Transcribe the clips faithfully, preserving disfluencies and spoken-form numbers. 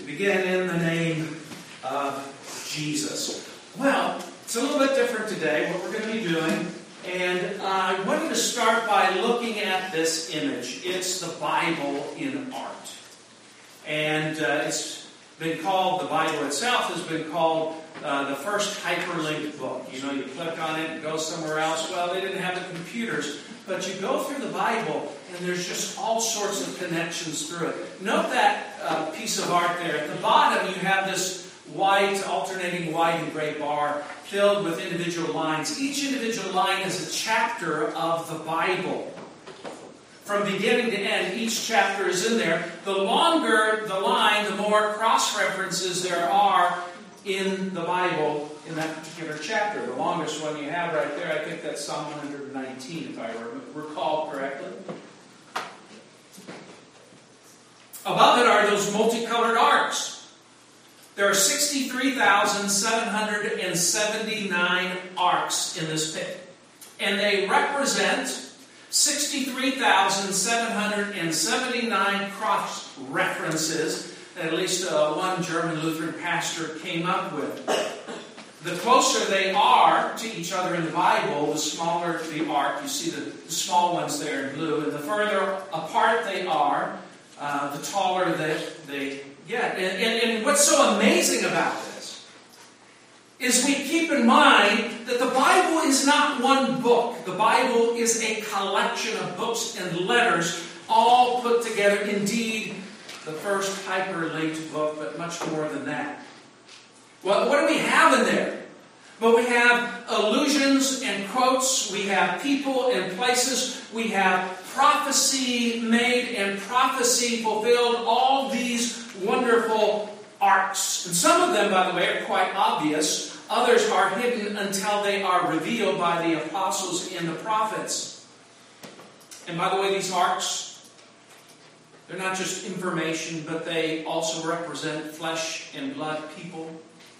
begin in the name of Jesus. Well, it's a little bit different today, what we're going to be doing. And uh, I wanted to start by looking at this image. It's the Bible in art. And uh, it's been called, the Bible itself has been called uh, the first hyperlinked book. You know, you click on it, it goes somewhere else. Well, they didn't have the computers. But you go through the Bible, and there's just all sorts of connections through it. Note that uh, piece of art there. At the bottom, you have this white, alternating white and gray bar filled with individual lines. Each individual line is a chapter of the Bible. From beginning to end, each chapter is in there. The longer the line, the more cross-references there are in the Bible in that particular chapter. The longest one you have right there, I think that's Psalm one hundred nineteen, if I recall correctly. Above it are those multicolored arcs. There are sixty-three thousand seven hundred seventy-nine arcs in this pit. And they represent sixty-three thousand seven hundred seventy-nine cross-references that at least uh, one German Lutheran pastor came up with. The closer they are to each other in the Bible, the smaller the arc. You see the, the small ones there in blue. And the further apart they are, uh, the taller they, they get. And, and, and what's so amazing about this is we keep in mind that the Bible is not one book. The Bible is a collection of books and letters all put together. Indeed, the first hyperlinked book, but much more than that. Well, what do we have in there? Well, we have allusions and quotes. We have people and places. We have prophecy made and prophecy fulfilled. All these wonderful arcs. And some of them, by the way, are quite obvious. Others are hidden until they are revealed by the apostles and the prophets. And by the way, these arcs, they're not just information, but they also represent flesh and blood people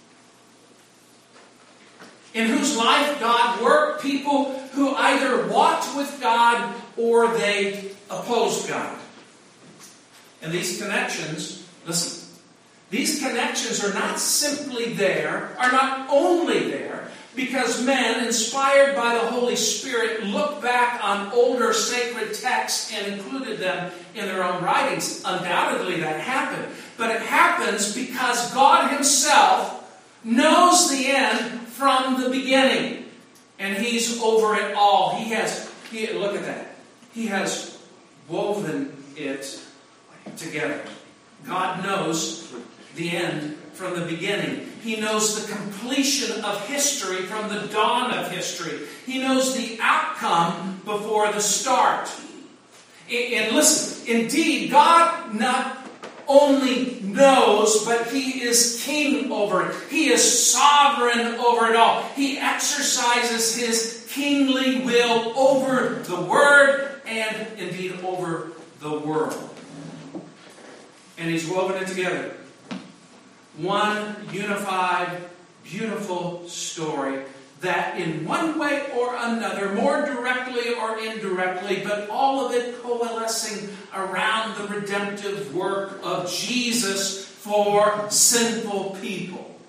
in whose life God worked, people who either walked with God or they opposed God. And these connections, listen, these connections are not simply there, are not only there, because men, inspired by the Holy Spirit, looked back on older sacred texts and included them in their own writings. Undoubtedly that happened. But it happens because God Himself knows the end from the beginning. And He's over it all. He has, he, look at that. He has woven it together. God knows the end from the beginning. He knows the completion of history from the dawn of history. He knows the outcome before the start. And listen, indeed, God not only knows, but He is king over it. He is sovereign over it all. He exercises His kingly will over the Word and indeed over the world. And He's woven it together. One unified, beautiful story that in one way or another, more directly or indirectly, but all of it coalescing around the redemptive work of Jesus for sinful people.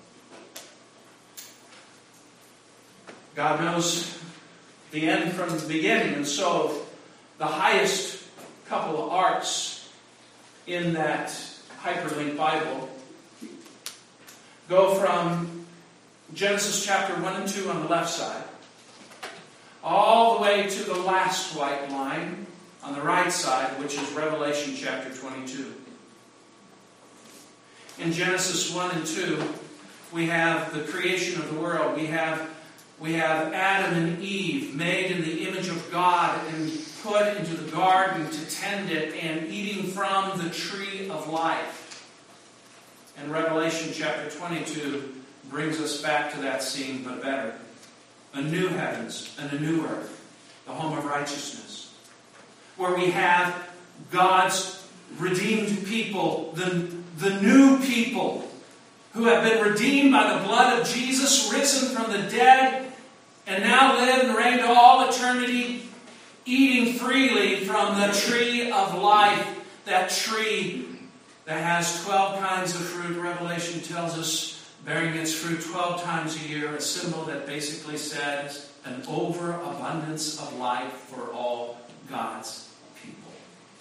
God knows the end from the beginning, and so the highest couple of arcs in that hyperlinked Bible go from Genesis chapter one and two on the left side, all the way to the last white line on the right side, which is Revelation chapter twenty-two. In Genesis one and two, we have the creation of the world. We have, we have Adam and Eve made in the image of God and put into the garden to tend it and eating from the tree of life. And Revelation chapter twenty-two brings us back to that scene, but better. A new heavens and a new earth, the home of righteousness, where we have God's redeemed people, the, the new people who have been redeemed by the blood of Jesus, risen from the dead, and now live and reign to all eternity, eating freely from the tree of life, that tree that has twelve kinds of fruit. Revelation tells us bearing its fruit twelve times a year, a symbol that basically says an overabundance of life for all God's people.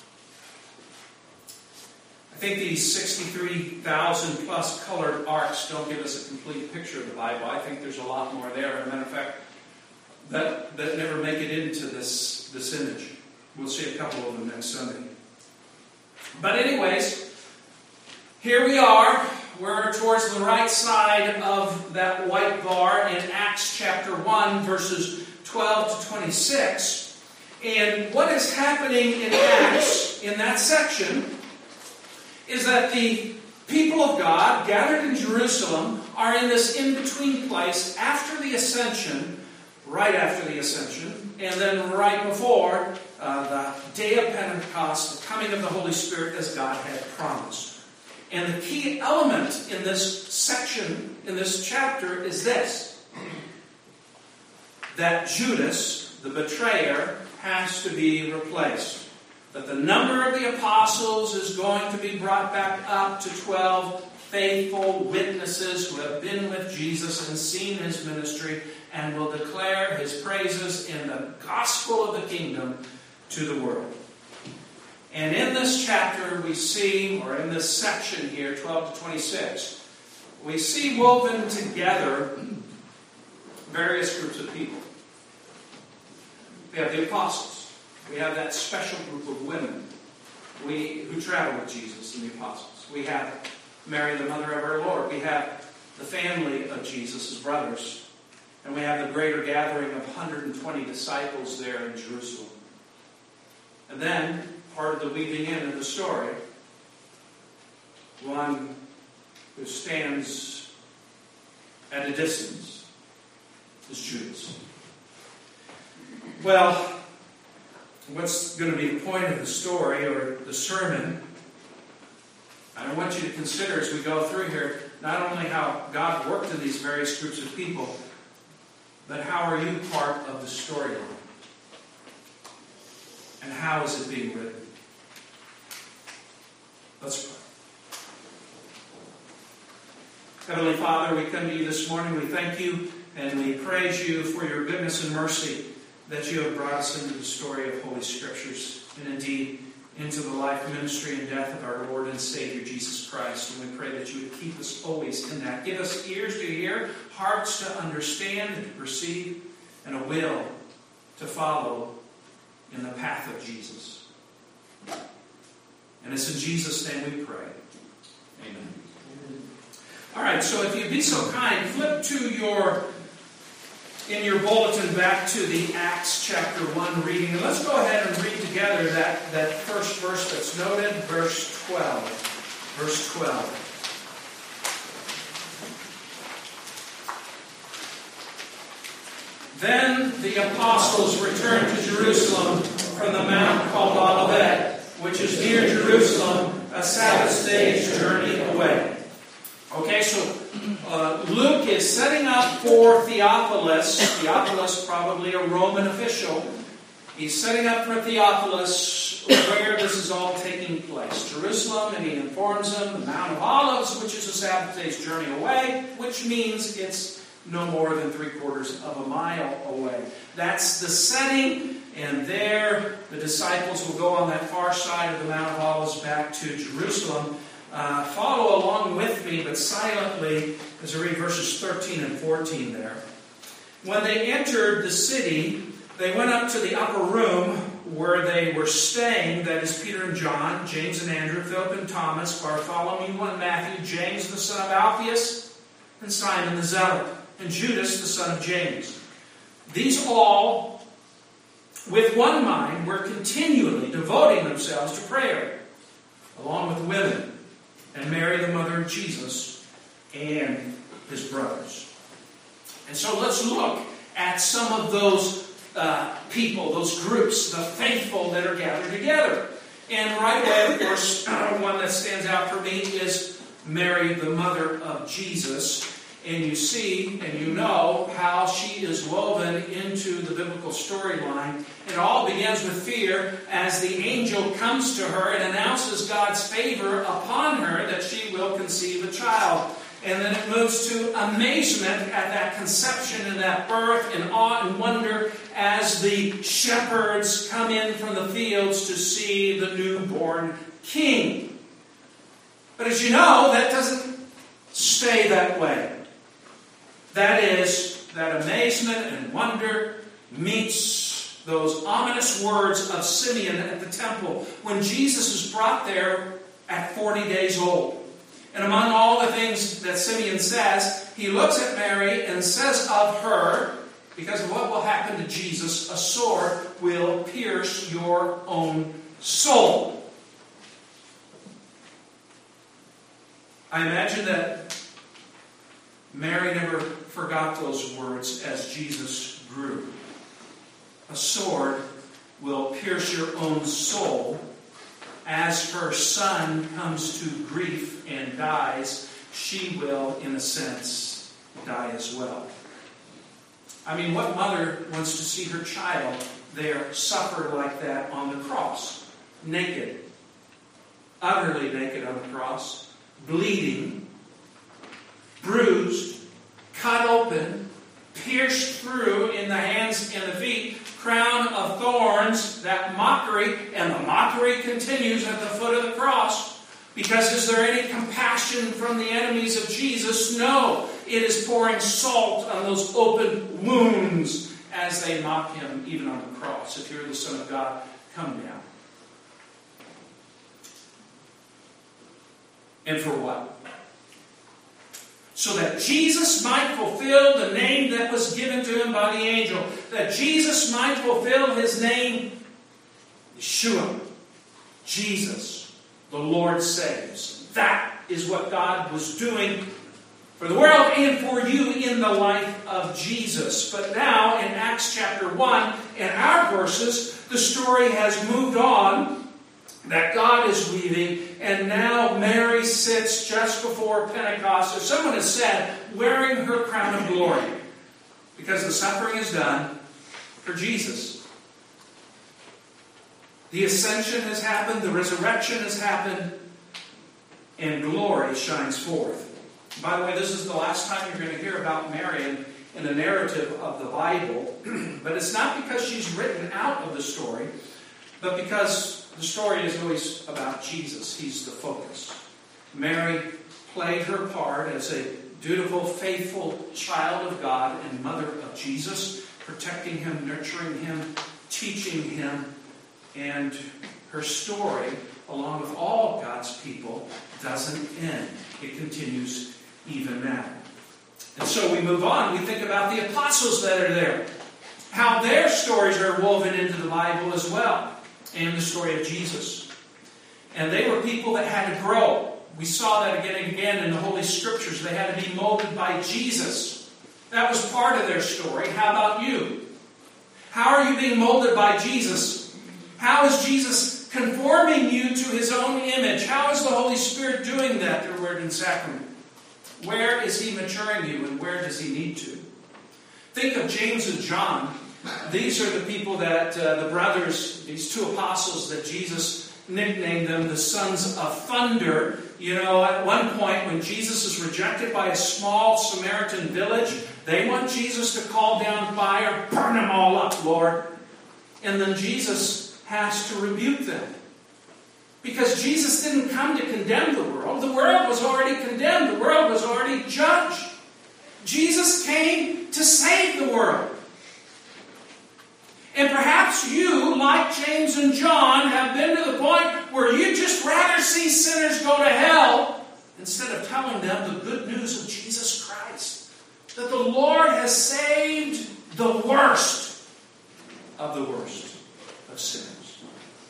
I think these sixty-three thousand plus colored arcs don't give us a complete picture of the Bible. I think there's a lot more there. As a matter of fact, that, that never make it into this, this image. We'll see a couple of them next Sunday. But anyways, here we are. We're towards the right side of that white bar in Acts chapter one, verses twelve to twenty-six. And what is happening in Acts, in that section, is that the people of God gathered in Jerusalem are in this in-between place after the ascension, right after the ascension, and then right before uh, the day of Pentecost, the coming of the Holy Spirit as God had promised. And the key element in this section, in this chapter, is this: that Judas, the betrayer, has to be replaced. That the number of the apostles is going to be brought back up to twelve faithful witnesses who have been with Jesus and seen his ministry and will declare his praises in the gospel of the kingdom to the world. And in this chapter we see, or in this section here, twelve to twenty-six, we see woven together various groups of people. We have the apostles. We have that special group of women we, who travel with Jesus and the apostles. We have Mary, the mother of our Lord. We have the family of Jesus, his brothers. And we have the greater gathering of one hundred twenty disciples there in Jerusalem. And then, part of the weaving in of the story, one who stands at a distance is Judas. Well, what's going to be the point of the story or the sermon? I want you to consider as we go through here, not only how God worked in these various groups of people, but how are you part of the storyline? And how is it being written? Let's pray. Heavenly Father, we come to you this morning. We thank you and we praise you for your goodness and mercy that you have brought us into the story of Holy Scriptures, and indeed into the life, ministry, and death of our Lord and Savior Jesus Christ. And we pray that you would keep us always in that. Give us ears to hear, hearts to understand and to perceive, and a will to follow in the path of Jesus. And it's in Jesus' name we pray. Amen. All right, so if you'd be so kind, flip to your, in your bulletin back to the Acts chapter one reading. And let's go ahead and read together that, that first verse that's noted, verse twelve. Verse twelve. Then the apostles returned to Jerusalem from the mount called Olivet, which is near Jerusalem, a Sabbath day's journey away. Okay, so uh, Luke is setting up for Theophilus. Theophilus, probably a Roman official. He's setting up for Theophilus where this is all taking place. Jerusalem, and he informs him, the Mount of Olives, which is a Sabbath day's journey away, which means it's no more than three quarters of a mile away. That's the setting, and there the disciples will go on that far side of the Mount of Olives back to Jerusalem. Uh, follow along with me, but silently, as I read verses thirteen and fourteen there. When they entered the city, they went up to the upper room where they were staying, that is Peter and John, James and Andrew, Philip and Thomas, Bartholomew and Matthew, James the son of Alphaeus, and Simon the Zealot, and Judas the son of James. These all, with one mind, were continually devoting themselves to prayer, along with women, and Mary, the mother of Jesus, and his brothers. And so let's look at some of those uh, people, those groups, the faithful that are gathered together. And right away, of course, uh, one that stands out for me is Mary, the mother of Jesus. and you see and you know how she is woven into the biblical storyline. It all begins with fear as the angel comes to her and announces God's favor upon her that she will conceive a child. And then it moves to amazement at that conception and that birth, and awe and wonder as the shepherds come in from the fields to see the newborn king. But as you know, that doesn't stay that way. That is, that amazement and wonder meets those ominous words of Simeon at the temple when Jesus is brought there at forty days old. And among all the things that Simeon says, he looks at Mary and says of her, because of what will happen to Jesus, a sword will pierce your own soul. I imagine that Mary never forgot those words as Jesus grew. A sword will pierce your own soul. As her son comes to grief and dies, she will, in a sense, die as well. I mean, what mother wants to see her child there suffer like that on the cross? Naked. Utterly naked on the cross. Bleeding. Bruised. Cut open. Pierced through in the hands and the feet. Crown of thorns, that mockery, and the mockery continues at the foot of the cross. Because is there any compassion from the enemies of Jesus? No. It is pouring salt on those open wounds as they mock him even on the cross. If you're the Son of God, come down. And for what? So that Jesus might fulfill the name that was given to him by the angel. That Jesus might fulfill his name, Yeshua. Jesus, the Lord saves. That is what God was doing for the world and for you in the life of Jesus. But now, in Acts chapter one, in our verses, the story has moved on. That God is weaving, and now Mary sits just before Pentecost, or someone has said, wearing her crown of glory, because the suffering is done for Jesus. The ascension has happened, the resurrection has happened, and glory shines forth. By the way, this is the last time you're going to hear about Mary in, in the narrative of the Bible, but it's not because she's written out of the story, but because the story is always about Jesus. He's the focus. Mary played her part as a dutiful, faithful child of God and mother of Jesus, protecting him, nurturing him, teaching him. And her story, along with all God's people, doesn't end. It continues even now. And so we move on. We think about the apostles that are there. How their stories are woven into the Bible as well. And the story of Jesus. And they were people that had to grow. We saw that again and again in the Holy Scriptures. They had to be molded by Jesus. That was part of their story. How about you? How are you being molded by Jesus? How is Jesus conforming you to his own image? How is the Holy Spirit doing that through word and sacrament? Where is he maturing you, and where does he need to? Think of James and John. These are the people that, uh, the brothers, these two apostles that Jesus nicknamed them the sons of thunder. You know, at one point when Jesus is rejected by a small Samaritan village, they want Jesus to call down fire, burn them all up, Lord. And then Jesus has to rebuke them. Because Jesus didn't come to condemn the world. The world was already condemned. The world was already judged. Jesus came to save the world. And perhaps you, like James and John, have been to the point where you'd just rather see sinners go to hell instead of telling them the good news of Jesus Christ. That the Lord has saved the worst of the worst of sinners.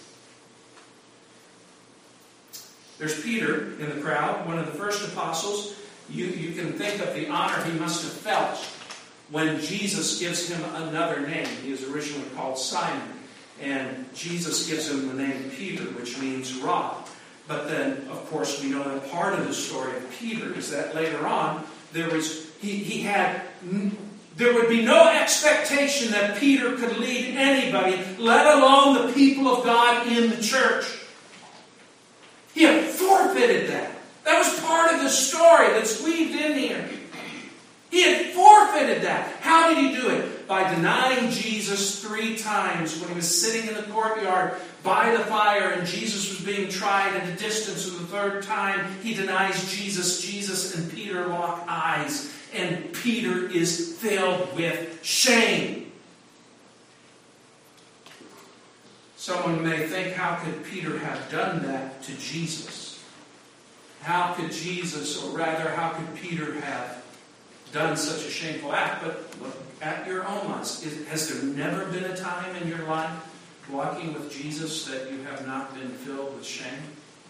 There's Peter in the crowd, one of the first apostles. You, you can think of the honor he must have felt when Jesus gives him another name. He was originally called Simon. And Jesus gives him the name Peter, which means rock. But then, of course, we know that part of the story of Peter is that later on, There was, he, he had, there would be no expectation that Peter could lead anybody, let alone the people of God in the church. He had forfeited that. That was part of the story that's weaved in here. He had forfeited that. How did he do it? By denying Jesus three times when he was sitting in the courtyard by the fire and Jesus was being tried at a distance. And the third time he denies Jesus. Jesus and Peter lock eyes. And Peter is filled with shame. Someone may think, how could Peter have done that to Jesus? How could Jesus, or rather, how could Peter have done such a shameful act? But look at your own lives. Has there never been a time in your life walking with Jesus that you have not been filled with shame?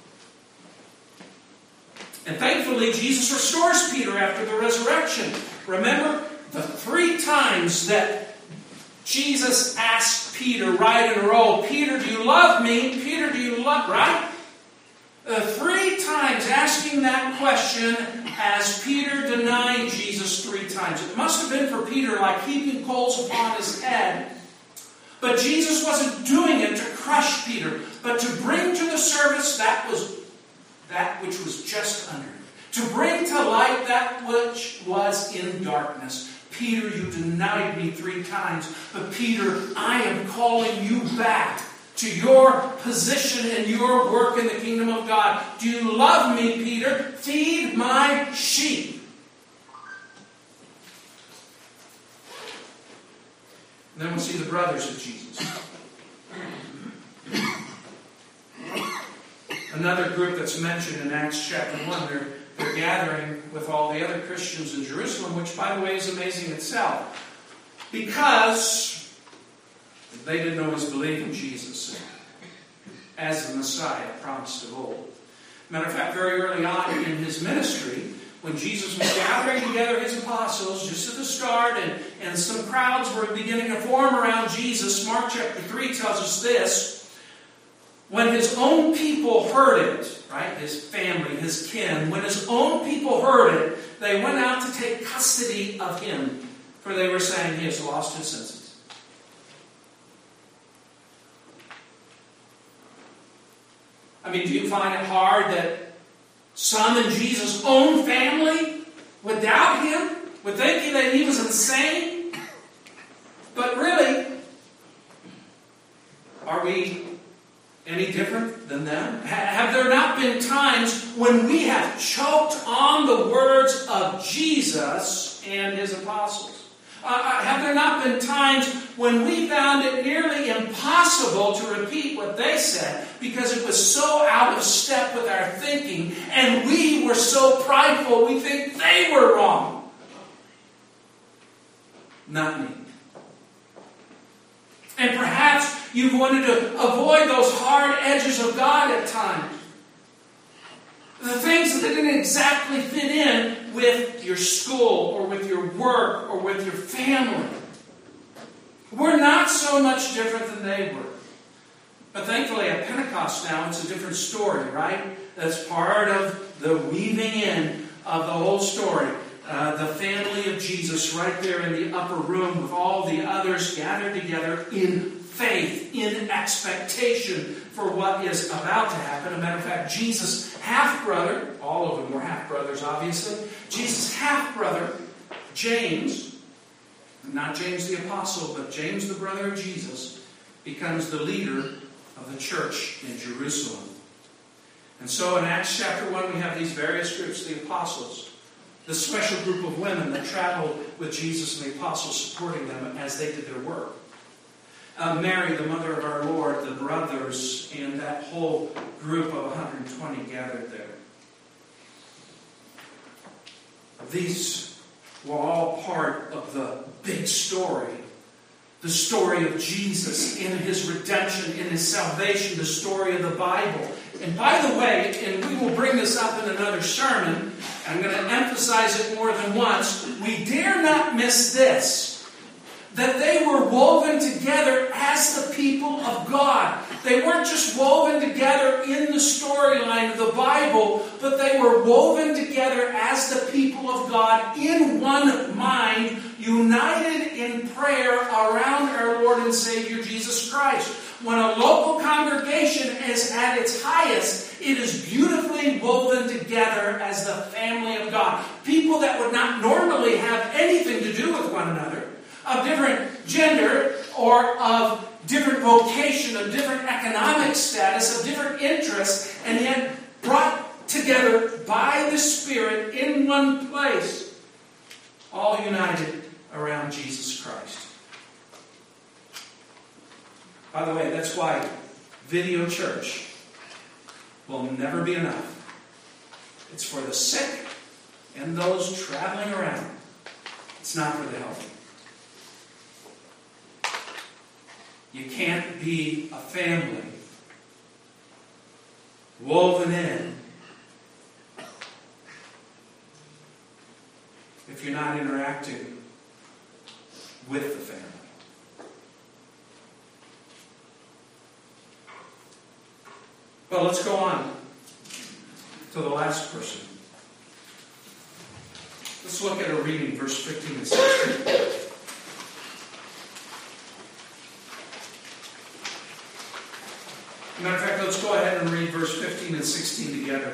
And thankfully, Jesus restores Peter after the resurrection. Remember the three times that Jesus asked Peter right in a row, Peter, do you love me? Peter, do you love, right? Uh, three times asking that question as Peter denied Jesus three times. It must have been for Peter like heaping coals upon his head. But Jesus wasn't doing it to crush Peter, but to bring to the surface that was that which was just under him. To bring to light that which was in darkness. Peter, you denied me three times. But Peter, I am calling you back to your position and your work in the kingdom of God. Do you love me, Peter? Feed my sheep. And then we'll see the brothers of Jesus. Another group that's mentioned in Acts chapter one. They're, they're gathering with all the other Christians in Jerusalem, which, by the way, is amazing itself. Because they didn't always believe in Jesus as the Messiah promised of old. Matter of fact, very early on in his ministry, when Jesus was gathering together his apostles, just at the start, and, and some crowds were beginning to form around Jesus, Mark chapter three tells us this. When his own people heard it, right, his family, his kin, when his own people heard it, they went out to take custody of him, for they were saying he has lost his senses. I mean, do you find it hard that some in Jesus' own family would doubt him, would think that he was insane? But really, are we any different than them? Have there not been times when we have choked on the words of Jesus and his apostles? Uh, have there not been times when we found it nearly impossible to repeat what they said because it was so out of step with our thinking, and we were so prideful we think they were wrong? Not me. And perhaps you've wanted to avoid those hard edges of God at times. The things that didn't exactly fit in with your school or with your work or with your family. We're not so much different than they were. But thankfully at Pentecost now it's a different story, right? That's part of the weaving in of the whole story. Uh, the family of Jesus right there in the upper room with all the others gathered together in faith, in expectation for what is about to happen. As a matter of fact, Jesus' half-brother, all of them were half-brothers obviously, Jesus' half-brother, James, not James the Apostle, but James the brother of Jesus, becomes the leader of the church in Jerusalem. And so in Acts chapter one we have these various groups, the apostles, the special group of women that traveled with Jesus and the apostles supporting them as they did their work. Uh, Mary, the mother of our Lord, the brothers, and that whole group of one hundred twenty gathered there. These were all part of the big story. The story of Jesus in his redemption, in his salvation, the story of the Bible. And by the way, and we will bring this up in another sermon, I'm going to emphasize it more than once, we dare not miss this, that they were woven together as the people of God. They weren't just woven together in the storyline of the Bible, but they were woven together as the people of God in one mind, united in prayer around our Lord and Savior Jesus Christ. When a local congregation is at its highest, it is beautifully woven together as the family of God. People that would not normally have anything to do with one another, of different gender or of different vocation, of different economic status, of different interests, and yet brought together by the Spirit in one place, all united around Jesus Christ. By the way, that's why video church will never be enough. It's for the sick and those traveling around. It's not for the healthy. You can't be a family woven in if you're not interacting with the family. Well, let's go on to the last person. Let's look at a reading, verse fifteen and sixteen. Matter of fact, let's go ahead and read verse fifteen and sixteen together.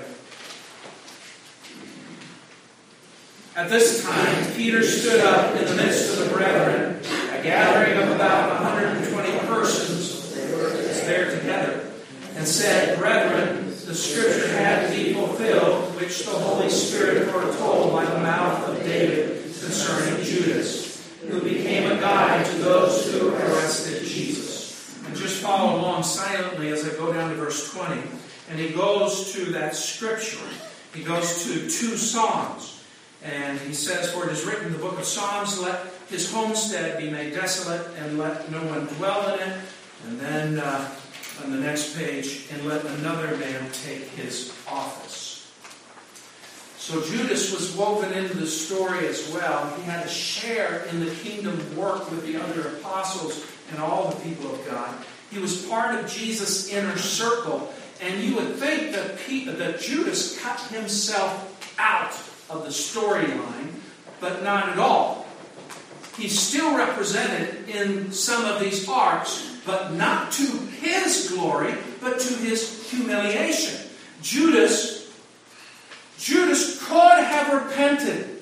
At this time, Peter stood up in the midst of the brethren, a gathering of about one hundred twenty persons was there together, and said, Brethren, the scripture had to be fulfilled, which the Holy Spirit foretold by the mouth of David concerning Judas, who became a guide to those who arrested Jesus. And just follow along silently as I go down to verse twenty. And he goes to that scripture. He goes to two Psalms. And he says, For it is written in the book of Psalms, let his homestead be made desolate, and let no one dwell in it. And then uh, on the next page, and let another man take his office. So Judas was woven into the story as well. He had a share in the kingdom work with the other apostles and all the people of God. He was part of Jesus' inner circle. And you would think that, Peter, that Judas cut himself out of the storyline, but not at all. He's still represented in some of these arcs, but not to his glory, but to his humiliation. Judas, Judas could have repented.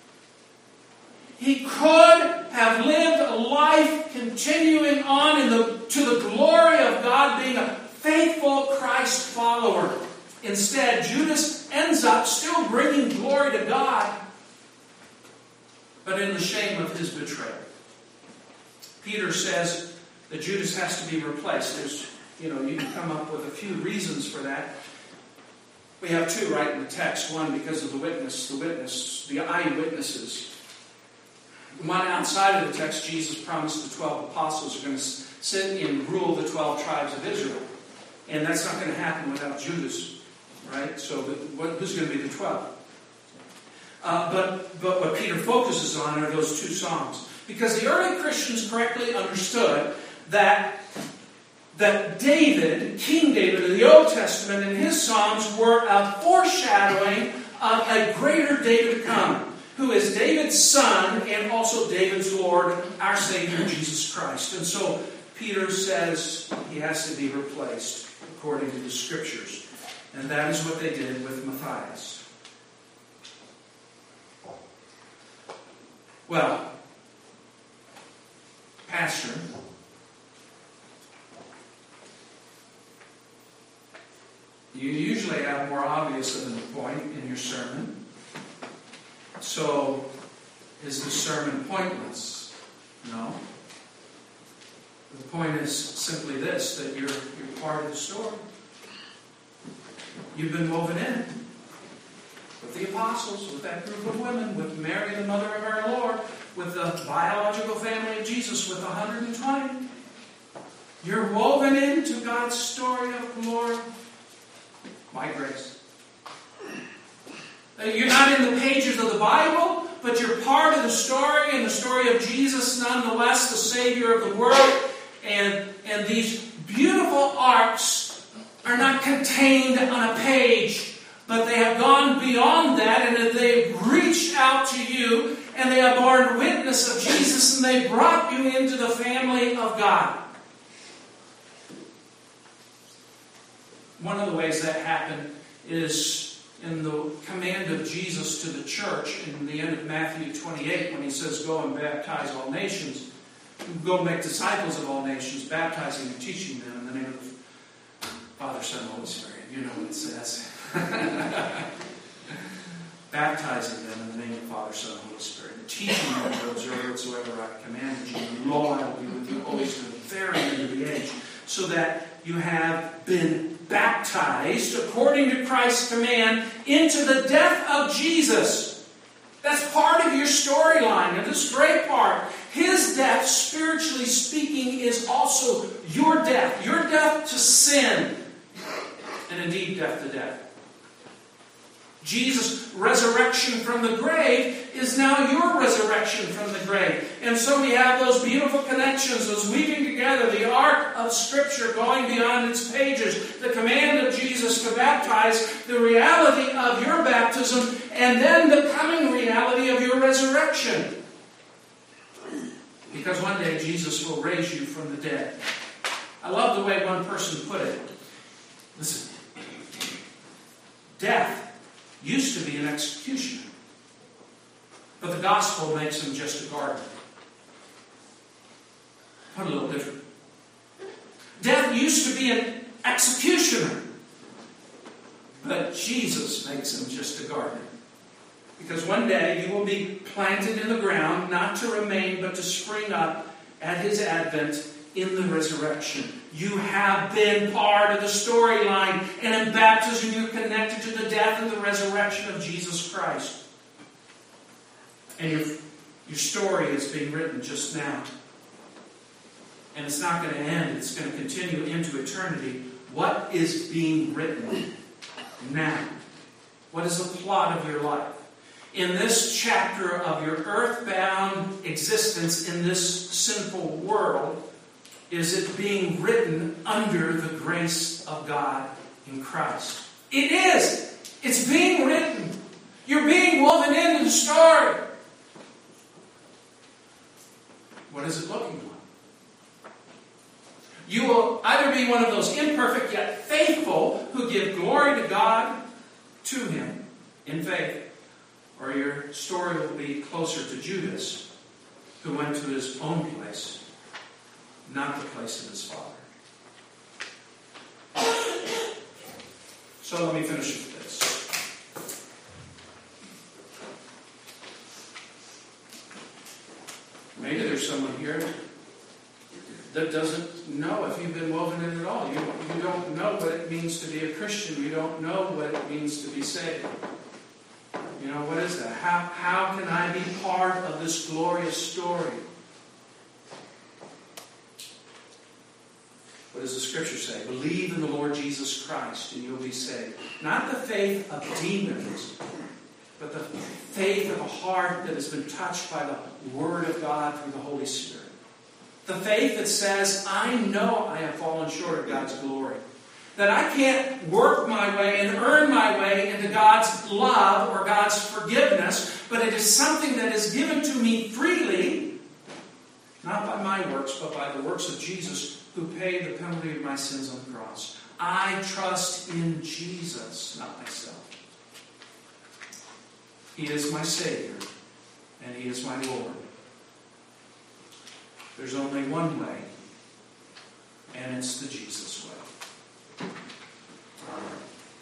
He could have lived a life continuing on in the, to the glory of God, being a faithful Christ follower. Instead, Judas ends up still bringing glory to God, but in the shame of his betrayal. Peter says that Judas has to be replaced. There's, you know, you can come up with a few reasons for that. We have two right in the text. One, because of the witness, the witness, the eyewitnesses. One outside of the text, Jesus promised the twelve apostles are going to sit and rule the twelve tribes of Israel. And that's not going to happen without Judas, right? So the, what, who's going to be the twelve? Uh, but, but what Peter focuses on are those two Psalms. Because the early Christians correctly understood that, that David, King David of the Old Testament, and his Psalms were a foreshadowing of a greater David to come, who is David's son and also David's Lord, our Savior, Jesus Christ. And so Peter says he has to be replaced according to the Scriptures. And that is what they did with Matthias. Well, Pastor, you usually have more obvious of a point in your sermon. So, is the sermon pointless? No. The point is simply this, that you're, you're part of the story. You've been woven in with the apostles, with that group of women, with Mary, the mother of our Lord, with the biological family of Jesus, with one hundred twenty. You're woven into God's story of glory by grace. You're not in the pages of the Bible, but you're part of the story, and the story of Jesus, nonetheless, the Savior of the world. And, and these beautiful arcs are not contained on a page, but they have gone beyond that, and they've reached out to you, and they have borne witness of Jesus, and they brought you into the family of God. One of the ways that happened is in the command of Jesus to the church in the end of Matthew twenty-eight, when he says, "Go and baptize all nations. Go make disciples of all nations, baptizing and teaching them in the name of the Father, Son, and Holy Spirit." You know what it says. Baptizing them in the name of the Father, Son, and Holy Spirit, and teaching them to observe whatsoever I commanded you. And lo, I will be with you always to the very end of the age, so that you have been baptized according to Christ's command into the death of Jesus. That's part of your storyline, and this great part. His death, spiritually speaking, is also your death. Your death to sin, and indeed death to death. Jesus' resurrection from the grave is now your resurrection from the grave. And so we have those beautiful connections, those weaving together, the arc of Scripture going beyond its pages, the command of Jesus to baptize, the reality of your baptism, and then the coming reality of your resurrection. Because one day Jesus will raise you from the dead. I love the way one person put it. Listen. Death used to be an executioner, but the gospel makes him just a gardener. Put a little different. Death used to be an executioner, but Jesus makes him just a gardener. Because one day you will be planted in the ground, not to remain, but to spring up at His advent in the resurrection. You have been part of the storyline, and in baptism you're connected to the death and the resurrection of Jesus Christ. And your, your story is being written just now. And it's not going to end. It's going to continue into eternity. What is being written now? What is the plot of your life? In this chapter of your earthbound existence in this sinful world, is it being written under the grace of God in Christ? It is. It's being written. You're being woven into the story. What is it looking like? You will either be one of those imperfect yet faithful who give glory to God to Him in faith, or your story will be closer to Judas, who went to his own place, not the place of his father. So let me finish with this. Maybe there's someone here that doesn't know if you've been woven in at all. You, you don't know what it means to be a Christian. You don't know what it means to be saved. You know, what is that? How, how can I be part of this glorious story? What does the Scripture say? Believe in the Lord Jesus Christ and you'll be saved. Not the faith of demons, but the faith of a heart that has been touched by the Word of God through the Holy Spirit. The faith that says, I know I have fallen short of God's glory. That I can't work my way and earn my way into God's love or God's forgiveness, but it is something that is given to me freely, not by my works, but by the works of Jesus, who paid the penalty of my sins on the cross. I trust in Jesus, not myself. He is my Savior, and He is my Lord. There's only one way, and it's the Jesus way. Amen.